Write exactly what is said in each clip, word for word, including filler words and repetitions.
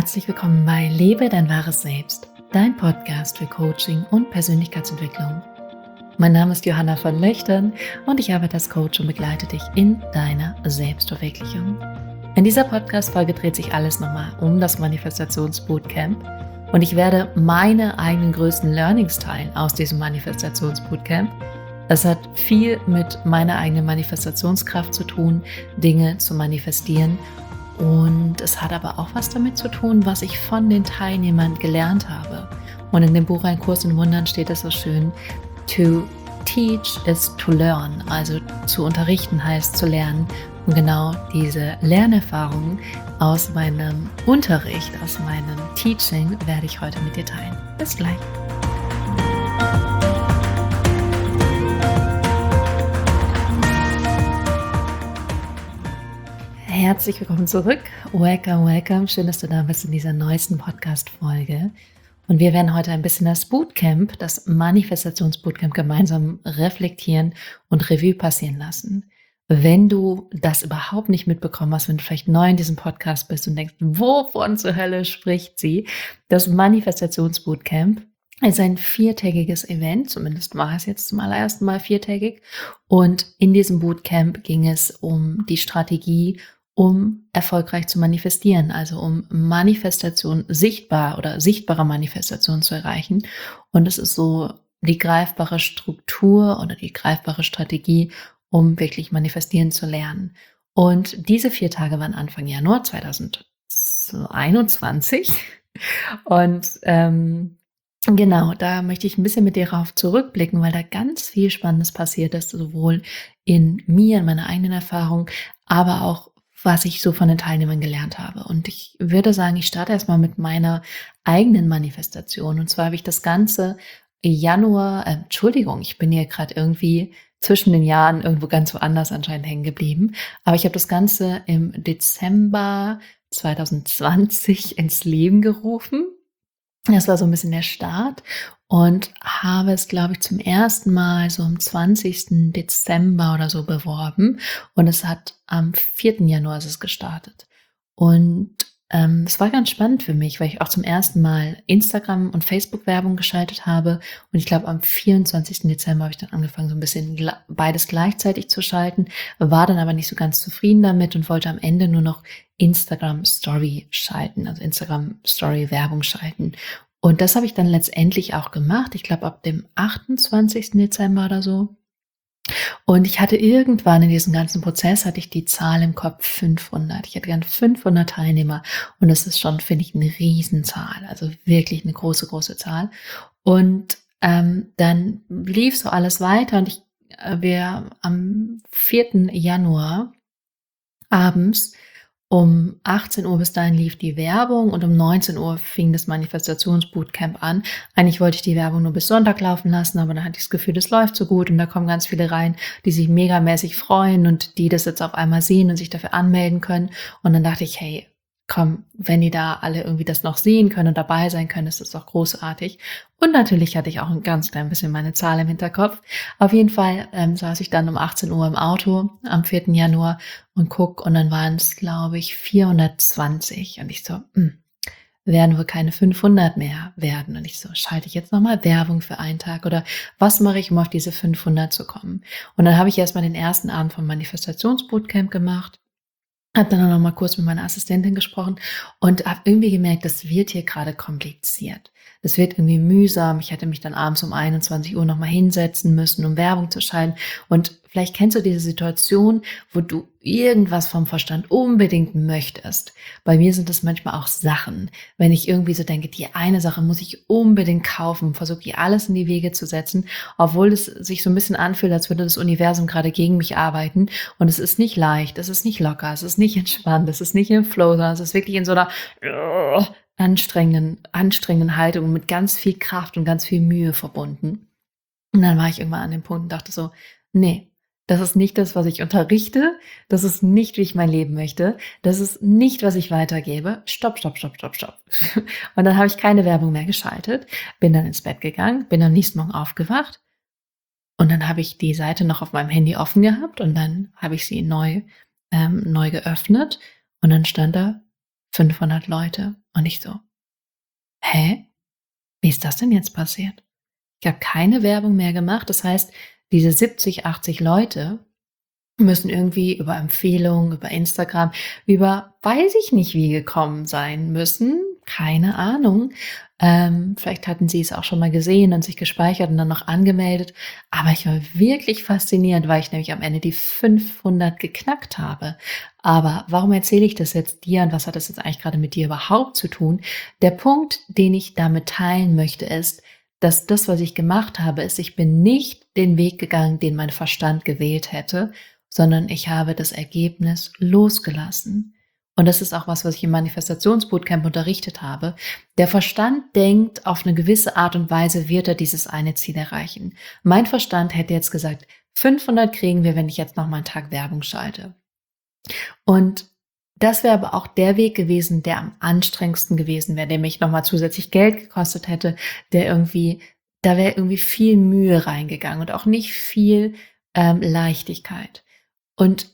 Herzlich willkommen bei Lebe dein wahres Selbst, dein Podcast für Coaching und Persönlichkeitsentwicklung. Mein Name ist Johanna von Löchtern und ich arbeite als Coach und begleite dich in deiner Selbstverwirklichung. In dieser Podcast-Folge dreht sich alles nochmal um das Manifestations-Bootcamp und ich werde meine eigenen größten Learnings teilen aus diesem Manifestations-Bootcamp. Es hat viel mit meiner eigenen Manifestationskraft zu tun, Dinge zu manifestieren. Und es hat aber auch was damit zu tun, was ich von den Teilnehmern gelernt habe. Und in dem Buch Ein Kurs in Wundern steht es so schön: To teach is to learn. Also zu unterrichten heißt zu lernen. Und genau diese Lernerfahrungen aus meinem Unterricht, aus meinem Teaching werde ich heute mit dir teilen. Bis gleich. Herzlich willkommen zurück. Welcome, welcome. Schön, dass du da bist in dieser neuesten Podcast-Folge. Und wir werden heute ein bisschen das Bootcamp, das Manifestations-Bootcamp gemeinsam reflektieren und Revue passieren lassen. Wenn du das überhaupt nicht mitbekommen hast, wenn du vielleicht neu in diesem Podcast bist und denkst, wovon zur Hölle spricht sie? Das Manifestations-Bootcamp ist ein viertägiges Event, zumindest war es jetzt zum allerersten Mal viertägig. Und in diesem Bootcamp ging es um die Strategie, um erfolgreich zu manifestieren, also um Manifestation sichtbar oder sichtbare Manifestation zu erreichen. Und es ist so die greifbare Struktur oder die greifbare Strategie, um wirklich manifestieren zu lernen. Und diese vier Tage waren Anfang Januar zweitausendeinundzwanzig. Und ähm, genau, da möchte ich ein bisschen mit dir darauf zurückblicken, weil da ganz viel Spannendes passiert ist, sowohl in mir, in meiner eigenen Erfahrung, aber auch was ich so von den Teilnehmern gelernt habe. Und ich würde sagen, ich starte erstmal mit meiner eigenen Manifestation. Und zwar habe ich das Ganze Januar, äh, Entschuldigung, ich bin hier gerade irgendwie zwischen den Jahren irgendwo ganz woanders anscheinend hängen geblieben. Aber ich habe das Ganze im Dezember zweitausendzwanzig ins Leben gerufen. Das war so ein bisschen der Start und habe es, glaube ich, zum ersten Mal so am zwanzigsten Dezember oder so beworben und es hat am vierten Januar ist es gestartet. Und ähm, es war ganz spannend für mich, weil ich auch zum ersten Mal Instagram- und Facebook-Werbung geschaltet habe und ich glaube, am vierundzwanzigsten Dezember habe ich dann angefangen, so ein bisschen beides gleichzeitig zu schalten, war dann aber nicht so ganz zufrieden damit und wollte am Ende nur noch Instagram Story schalten, also Instagram Story Werbung schalten. Und das habe ich dann letztendlich auch gemacht. Ich glaube, ab dem achtundzwanzigsten Dezember oder so. Und ich hatte irgendwann in diesem ganzen Prozess hatte ich die Zahl im Kopf fünfhundert. Ich hatte gern fünfhundert Teilnehmer. Und das ist schon, finde ich, eine Riesenzahl. Also wirklich eine große, große Zahl. Und ähm, dann lief so alles weiter. Und ich, äh, wir am vierten Januar abends um achtzehn Uhr bis dahin lief die Werbung und um neunzehn Uhr fing das Manifestationsbootcamp an. Eigentlich wollte ich die Werbung nur bis Sonntag laufen lassen, aber dann hatte ich das Gefühl, das läuft so gut und da kommen ganz viele rein, die sich megamäßig freuen und die das jetzt auf einmal sehen und sich dafür anmelden können. Und dann dachte ich, hey, komm, wenn die da alle irgendwie das noch sehen können und dabei sein können, ist das doch großartig. Und natürlich hatte ich auch ein ganz klein bisschen meine Zahl im Hinterkopf. Auf jeden Fall ähm, saß ich dann um achtzehn Uhr im Auto am vierten Januar und guck und dann waren es, glaube ich, vierhundertzwanzig. Und ich so, hm, werden wohl keine fünfhundert mehr werden. Und ich so, schalte ich jetzt nochmal Werbung für einen Tag oder was mache ich, um auf diese fünfhundert zu kommen? Und dann habe ich erstmal den ersten Abend vom Manifestationsbootcamp gemacht. Habe dann noch mal kurz mit meiner Assistentin gesprochen und habe irgendwie gemerkt, das wird hier gerade kompliziert. Das wird irgendwie mühsam. Ich hätte mich dann abends um einundzwanzig Uhr noch mal hinsetzen müssen, um Werbung zu schalten. Und vielleicht kennst du diese Situation, wo du irgendwas vom Verstand unbedingt möchtest. Bei mir sind das manchmal auch Sachen. Wenn ich irgendwie so denke, die eine Sache muss ich unbedingt kaufen, versuche ich alles in die Wege zu setzen, obwohl es sich so ein bisschen anfühlt, als würde das Universum gerade gegen mich arbeiten. Und es ist nicht leicht, es ist nicht locker, es ist nicht entspannt, es ist nicht im Flow, sondern es ist wirklich in so einer uh, anstrengenden, anstrengenden Haltung mit ganz viel Kraft und ganz viel Mühe verbunden. Und dann war ich irgendwann an dem Punkt und dachte so, nee, das ist nicht das, was ich unterrichte. Das ist nicht, wie ich mein Leben möchte. Das ist nicht, was ich weitergebe. Stopp, stopp, stopp, stopp, stopp. Und dann habe ich keine Werbung mehr geschaltet, bin dann ins Bett gegangen, bin am nächsten Morgen aufgewacht und dann habe ich die Seite noch auf meinem Handy offen gehabt und dann habe ich sie neu, ähm, neu geöffnet und dann stand da fünfhundert Leute. Und ich so: „Hä? Wie ist das denn jetzt passiert?“ Ich habe keine Werbung mehr gemacht. Das heißt, diese siebzig, achtzig Leute müssen irgendwie über Empfehlungen, über Instagram, über weiß ich nicht wie gekommen sein müssen, keine Ahnung. Ähm, vielleicht hatten sie es auch schon mal gesehen und sich gespeichert und dann noch angemeldet. Aber ich war wirklich faszinierend, weil ich nämlich am Ende die fünfhundert geknackt habe. Aber warum erzähle ich das jetzt dir und was hat das jetzt eigentlich gerade mit dir überhaupt zu tun? Der Punkt, den ich damit teilen möchte, ist, dass das, was ich gemacht habe, ist, ich bin nicht den Weg gegangen, den mein Verstand gewählt hätte, sondern ich habe das Ergebnis losgelassen. Und das ist auch was, was ich im Manifestationsbootcamp unterrichtet habe. Der Verstand denkt, auf eine gewisse Art und Weise wird er dieses eine Ziel erreichen. Mein Verstand hätte jetzt gesagt, fünfhundert kriegen wir, wenn ich jetzt noch mal einen Tag Werbung schalte. Und das wäre aber auch der Weg gewesen, der am anstrengendsten gewesen wäre, der mich nochmal zusätzlich Geld gekostet hätte, der irgendwie, da wäre irgendwie viel Mühe reingegangen und auch nicht viel ähm, Leichtigkeit. Und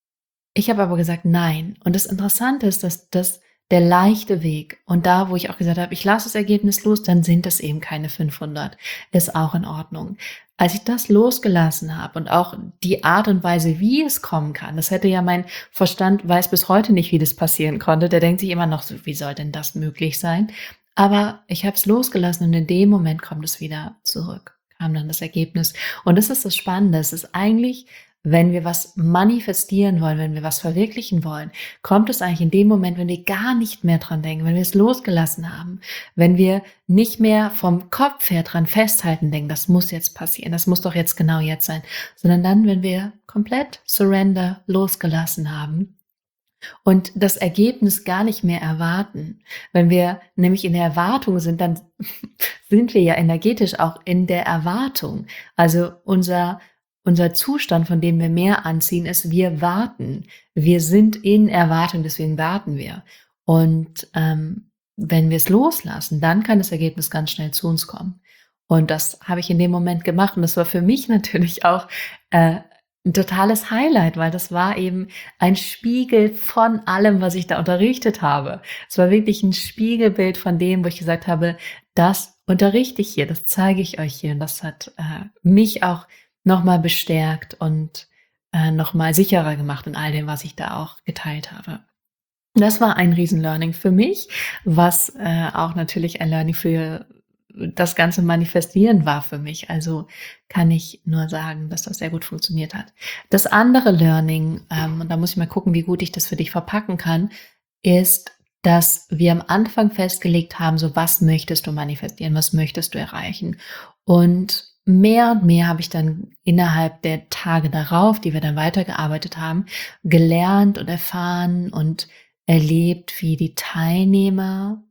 ich habe aber gesagt, nein. Und das Interessante ist, dass das der leichte Weg und da, wo ich auch gesagt habe, ich lasse das Ergebnis los, dann sind es eben keine fünfhundert. Ist auch in Ordnung. Als ich das losgelassen habe und auch die Art und Weise, wie es kommen kann, das hätte ja mein Verstand, weiß bis heute nicht, wie das passieren konnte. Der denkt sich immer noch so, wie soll denn das möglich sein? Aber ich habe es losgelassen und in dem Moment kommt es wieder zurück, kam dann das Ergebnis. Und das ist das Spannende. Es ist eigentlich, wenn wir was manifestieren wollen, wenn wir was verwirklichen wollen, kommt es eigentlich in dem Moment, wenn wir gar nicht mehr dran denken, wenn wir es losgelassen haben, wenn wir nicht mehr vom Kopf her dran festhalten, denken, das muss jetzt passieren, das muss doch jetzt genau jetzt sein, sondern dann, wenn wir komplett Surrender losgelassen haben und das Ergebnis gar nicht mehr erwarten. Wenn wir nämlich in der Erwartung sind, dann sind wir ja energetisch auch in der Erwartung. Also unser Unser Zustand, von dem wir mehr anziehen, ist, wir warten. Wir sind in Erwartung, deswegen warten wir. Und ähm, wenn wir es loslassen, dann kann das Ergebnis ganz schnell zu uns kommen. Und das habe ich in dem Moment gemacht. Und das war für mich natürlich auch äh, ein totales Highlight, weil das war eben ein Spiegel von allem, was ich da unterrichtet habe. Es war wirklich ein Spiegelbild von dem, wo ich gesagt habe, das unterrichte ich hier, das zeige ich euch hier. Und das hat äh, mich auch nochmal bestärkt und äh, nochmal sicherer gemacht in all dem, was ich da auch geteilt habe. Das war ein Riesen-Learning für mich, was äh, auch natürlich ein Learning für das ganze Manifestieren war für mich. Also kann ich nur sagen, dass das sehr gut funktioniert hat. Das andere Learning, ähm, und da muss ich mal gucken, wie gut ich das für dich verpacken kann, ist, dass wir am Anfang festgelegt haben, so was möchtest du manifestieren, was möchtest du erreichen? Und mehr und mehr habe ich dann innerhalb der Tage darauf, die wir dann weitergearbeitet haben, gelernt und erfahren und erlebt, wie die Teilnehmer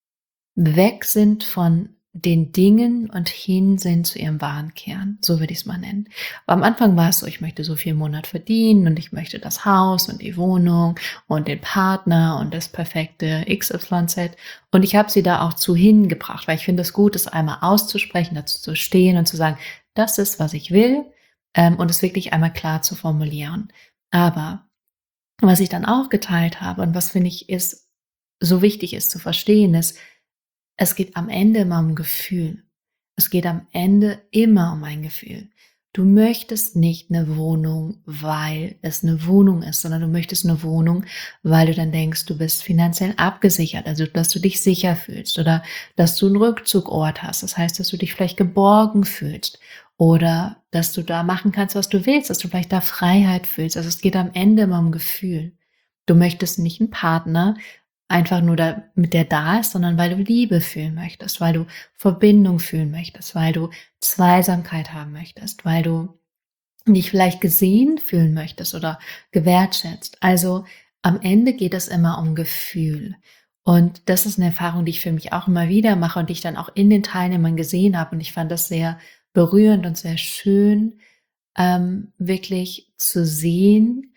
weg sind von den Dingen und hin sind zu ihrem wahren Kern. So würde ich es mal nennen. Aber am Anfang war es so, ich möchte so viel im Monat verdienen und ich möchte das Haus und die Wohnung und den Partner und das perfekte X Y Z. Und ich habe sie da auch zu hingebracht, weil ich finde es gut, es einmal auszusprechen, dazu zu stehen und zu sagen, das ist, was ich will, ähm, und es wirklich einmal klar zu formulieren. Aber was ich dann auch geteilt habe und was finde ich ist so wichtig ist zu verstehen, ist, es geht am Ende immer um Gefühl. Es geht am Ende immer um ein Gefühl. Du möchtest nicht eine Wohnung, weil es eine Wohnung ist, sondern du möchtest eine Wohnung, weil du dann denkst, du bist finanziell abgesichert, also dass du dich sicher fühlst oder dass du einen Rückzugort hast. Das heißt, dass du dich vielleicht geborgen fühlst oder dass du da machen kannst, was du willst, dass du vielleicht da Freiheit fühlst. Also es geht am Ende immer um Gefühl. Du möchtest nicht einen Partner, einfach nur damit der da ist, sondern weil du Liebe fühlen möchtest, weil du Verbindung fühlen möchtest, weil du Zweisamkeit haben möchtest, weil du dich vielleicht gesehen fühlen möchtest oder gewertschätzt. Also am Ende geht es immer um Gefühl. Und das ist eine Erfahrung, die ich für mich auch immer wieder mache und die ich dann auch in den Teilnehmern gesehen habe. Und ich fand das sehr berührend und sehr schön, ähm, wirklich zu sehen,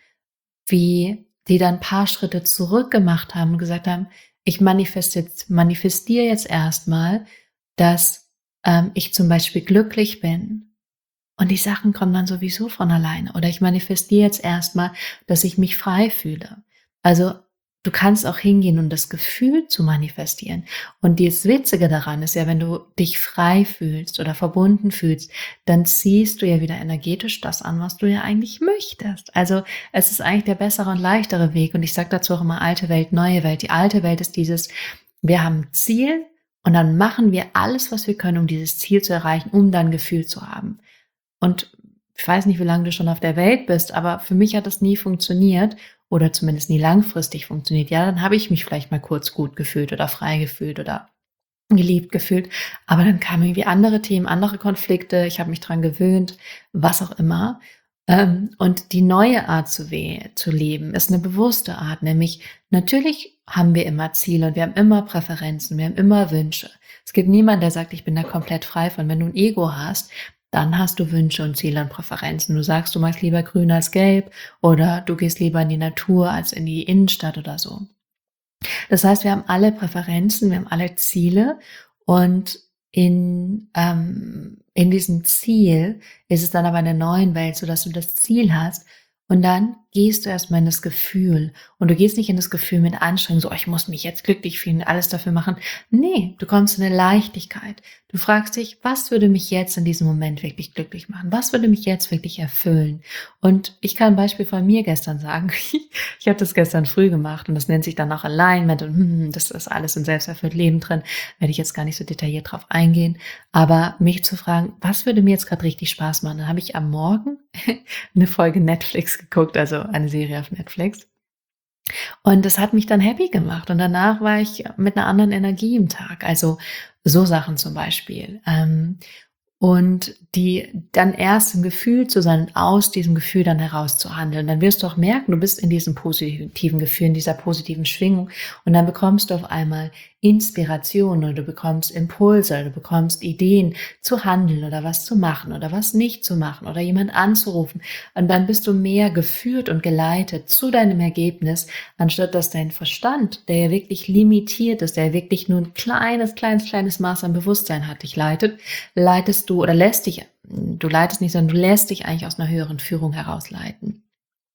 wie die dann ein paar Schritte zurück gemacht haben und gesagt haben, ich manifestiere jetzt, manifestiere jetzt erstmal, dass ähm, ich zum Beispiel glücklich bin und die Sachen kommen dann sowieso von alleine. Oder ich manifestiere jetzt erstmal, dass ich mich frei fühle. Also du kannst auch hingehen, um das Gefühl zu manifestieren. Und das Witzige daran ist ja, wenn du dich frei fühlst oder verbunden fühlst, dann ziehst du ja wieder energetisch das an, was du ja eigentlich möchtest. Also es ist eigentlich der bessere und leichtere Weg. Und ich sage dazu auch immer alte Welt, neue Welt. Die alte Welt ist dieses, wir haben ein Ziel und dann machen wir alles, was wir können, um dieses Ziel zu erreichen, um dann Gefühl zu haben. Und ich weiß nicht, wie lange du schon auf der Welt bist, aber für mich hat das nie funktioniert oder zumindest nie langfristig funktioniert. Ja, dann habe ich mich vielleicht mal kurz gut gefühlt oder frei gefühlt oder geliebt gefühlt, aber dann kamen irgendwie andere Themen, andere Konflikte, ich habe mich dran gewöhnt, was auch immer. Ähm, und die neue Art zu, we zu leben ist eine bewusste Art, nämlich natürlich haben wir immer Ziele und wir haben immer Präferenzen, wir haben immer Wünsche. Es gibt niemanden, der sagt, ich bin da komplett frei von. Wenn du ein Ego hast, dann hast du Wünsche und Ziele und Präferenzen. Du sagst, du magst lieber grün als gelb oder du gehst lieber in die Natur als in die Innenstadt oder so. Das heißt, wir haben alle Präferenzen, wir haben alle Ziele und in, ähm, in diesem Ziel ist es dann aber in der neuen Welt so, dass du das Ziel hast und dann gehst du erstmal in das Gefühl und du gehst nicht in das Gefühl mit Anstrengung, so, oh, ich muss mich jetzt glücklich fühlen, alles dafür machen. Nee, du kommst in eine Leichtigkeit. Du fragst dich, was würde mich jetzt in diesem Moment wirklich glücklich machen? Was würde mich jetzt wirklich erfüllen? Und ich kann ein Beispiel von mir gestern sagen. Ich habe das gestern früh gemacht und das nennt sich dann auch Alignment und hm, das ist alles in selbsterfüllt Leben drin. Werde ich jetzt gar nicht so detailliert drauf eingehen. Aber mich zu fragen, was würde mir jetzt gerade richtig Spaß machen? Dann habe ich am Morgen eine Folge Netflix geguckt, also eine Serie auf Netflix. Und das hat mich dann happy gemacht. Und danach war ich mit einer anderen Energie im Tag. Also so Sachen zum Beispiel. Ähm, und die dann erst im Gefühl zu sein und aus diesem Gefühl dann heraus zu handeln. Dann wirst du auch merken, du bist in diesem positiven Gefühl, in dieser positiven Schwingung und dann bekommst du auf einmal Inspiration oder du bekommst Impulse oder du bekommst Ideen zu handeln oder was zu machen oder was nicht zu machen oder jemand anzurufen und dann bist du mehr geführt und geleitet zu deinem Ergebnis, anstatt dass dein Verstand, der ja wirklich limitiert ist, der ja wirklich nur ein kleines, kleines, kleines Maß an Bewusstsein hat, dich leitet, leitest du oder lässt dich, du leitest nicht, sondern du lässt dich eigentlich aus einer höheren Führung herausleiten.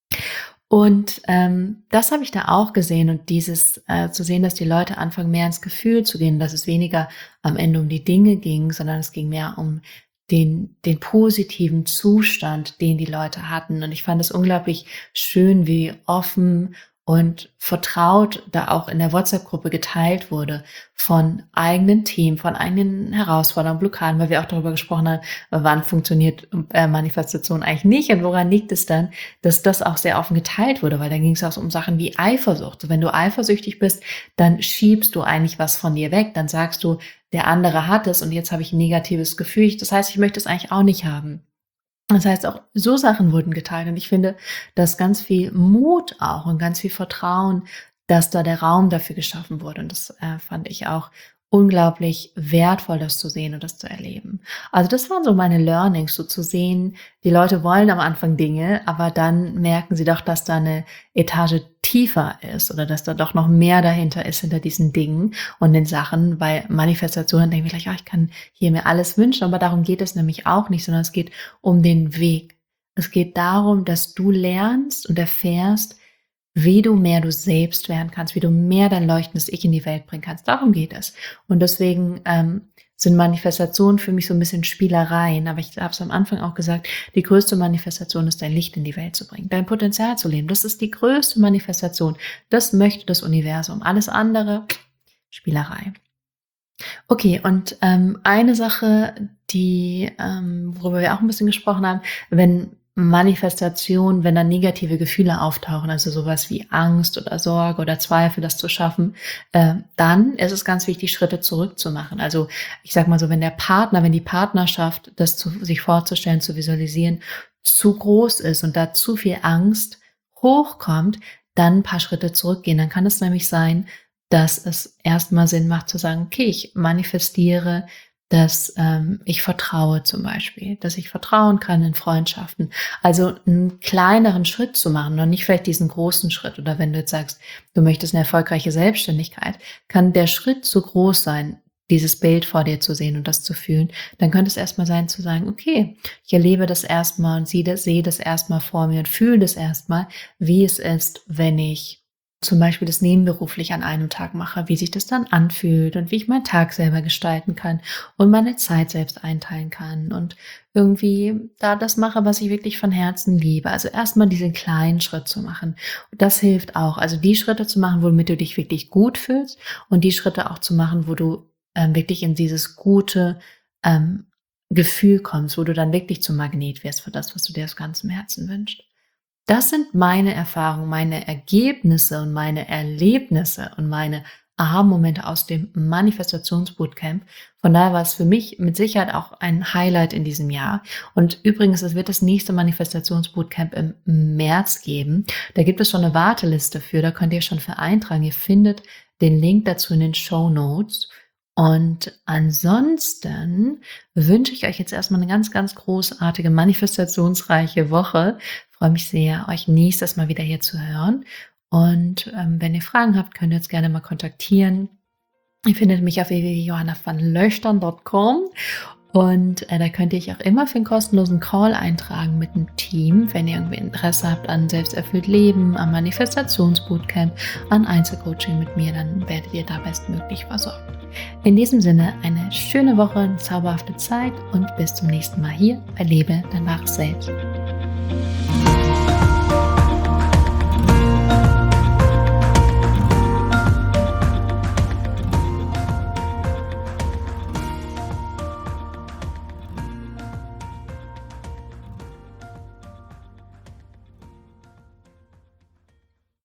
Und ähm, das habe ich da auch gesehen und dieses äh, zu sehen, dass die Leute anfangen mehr ins Gefühl zu gehen, dass es weniger am Ende um die Dinge ging, sondern es ging mehr um den, den positiven Zustand, den die Leute hatten. Und ich fand es unglaublich schön, wie offen und vertraut da auch in der WhatsApp-Gruppe geteilt wurde von eigenen Themen, von eigenen Herausforderungen, Blockaden, weil wir auch darüber gesprochen haben, wann funktioniert äh, Manifestation eigentlich nicht und woran liegt es dann, dass das auch sehr offen geteilt wurde, weil dann ging es auch um Sachen wie Eifersucht. So, wenn du eifersüchtig bist, dann schiebst du eigentlich was von dir weg, dann sagst du, der andere hat es und jetzt habe ich ein negatives Gefühl. Das heißt, ich möchte es eigentlich auch nicht haben. Das heißt, auch so Sachen wurden geteilt und ich finde, dass ganz viel Mut auch und ganz viel Vertrauen, dass da der Raum dafür geschaffen wurde und das äh, fand ich auch unglaublich wertvoll, das zu sehen und das zu erleben. Also das waren so meine Learnings, so zu sehen, die Leute wollen am Anfang Dinge, aber dann merken sie doch, dass da eine Etage tiefer ist oder dass da doch noch mehr dahinter ist, hinter diesen Dingen und den Sachen. Bei Manifestationen denken wir gleich, oh, ich kann hier mir alles wünschen, aber darum geht es nämlich auch nicht, sondern es geht um den Weg. Es geht darum, dass du lernst und erfährst, wie du mehr du selbst werden kannst, wie du mehr dein leuchtendes Ich in die Welt bringen kannst. Darum geht es. Und deswegen ähm, sind Manifestationen für mich so ein bisschen Spielereien. Aber ich habe es am Anfang auch gesagt, die größte Manifestation ist, dein Licht in die Welt zu bringen, dein Potenzial zu leben. Das ist die größte Manifestation. Das möchte das Universum. Alles andere, Spielerei. Okay, und ähm, eine Sache, die, ähm, worüber wir auch ein bisschen gesprochen haben, wenn Manifestation, wenn da negative Gefühle auftauchen, also sowas wie Angst oder Sorge oder Zweifel, das zu schaffen, äh, dann ist es ganz wichtig, Schritte zurückzumachen. Also ich sag mal so, wenn der Partner, wenn die Partnerschaft, das zu, sich vorzustellen, zu visualisieren, zu groß ist und da zu viel Angst hochkommt, dann ein paar Schritte zurückgehen. Dann kann es nämlich sein, dass es erstmal Sinn macht zu sagen, okay, ich manifestiere, dass ähm, ich vertraue zum Beispiel, dass ich vertrauen kann in Freundschaften. Also einen kleineren Schritt zu machen und nicht vielleicht diesen großen Schritt. Oder wenn du jetzt sagst, du möchtest eine erfolgreiche Selbstständigkeit, kann der Schritt zu groß sein, dieses Bild vor dir zu sehen und das zu fühlen. Dann könnte es erstmal sein zu sagen, okay, ich erlebe das erstmal und sehe das, sehe das erstmal vor mir und fühle das erstmal, wie es ist, wenn ich zum Beispiel das nebenberuflich an einem Tag mache, wie sich das dann anfühlt und wie ich meinen Tag selber gestalten kann und meine Zeit selbst einteilen kann und irgendwie da das mache, was ich wirklich von Herzen liebe. Also erstmal diesen kleinen Schritt zu machen. Und das hilft auch. Also die Schritte zu machen, womit du dich wirklich gut fühlst und die Schritte auch zu machen, wo du ähm, wirklich in dieses gute ähm, Gefühl kommst, wo du dann wirklich zum Magnet wirst für das, was du dir aus ganzem Herzen wünschst. Das sind meine Erfahrungen, meine Ergebnisse und meine Erlebnisse und meine Aha-Momente aus dem Manifestationsbootcamp. Von daher war es für mich mit Sicherheit auch ein Highlight in diesem Jahr. Und übrigens, es wird das nächste Manifestationsbootcamp im März geben. Da gibt es schon eine Warteliste für, da könnt ihr schon für eintragen. Ihr findet den Link dazu in den Shownotes. Und ansonsten wünsche ich euch jetzt erstmal eine ganz, ganz großartige, manifestationsreiche Woche. Ich freue mich sehr, euch nächstes Mal wieder hier zu hören. Und ähm, wenn ihr Fragen habt, könnt ihr uns gerne mal kontaktieren. Ihr findet mich auf w w w punkt johanna van löchtern punkt com und äh, da könnt ihr euch auch immer für einen kostenlosen Call eintragen mit dem Team, wenn ihr irgendwie Interesse habt an selbsterfüllt Leben, am Manifestationsbootcamp, an Einzelcoaching mit mir, dann werdet ihr da bestmöglich versorgt. In diesem Sinne eine schöne Woche, eine zauberhafte Zeit und bis zum nächsten Mal hier bei Lebe dein wahres Selbst.